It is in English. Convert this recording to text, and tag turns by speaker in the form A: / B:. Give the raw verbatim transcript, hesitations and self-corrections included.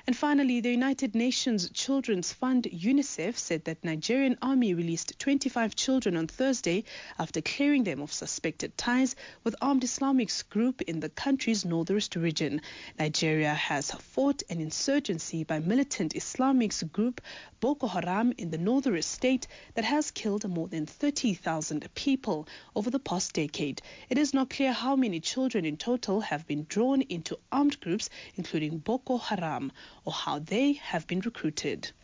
A: And finally, the United Nations Children's Fund, UNICEF, said that Nigerian army released twenty-five children on Thursday after clearing them of suspected ties with armed Islamic group in the country's northwest region. Nigeria has fought an insurgency by militant Islamic group Boko Haram in the northwest state that has killed more than thirty thousand people over the past decade. It is not clear how many children in total have been drawn into armed groups, including Boko Haram, or how they have been recruited.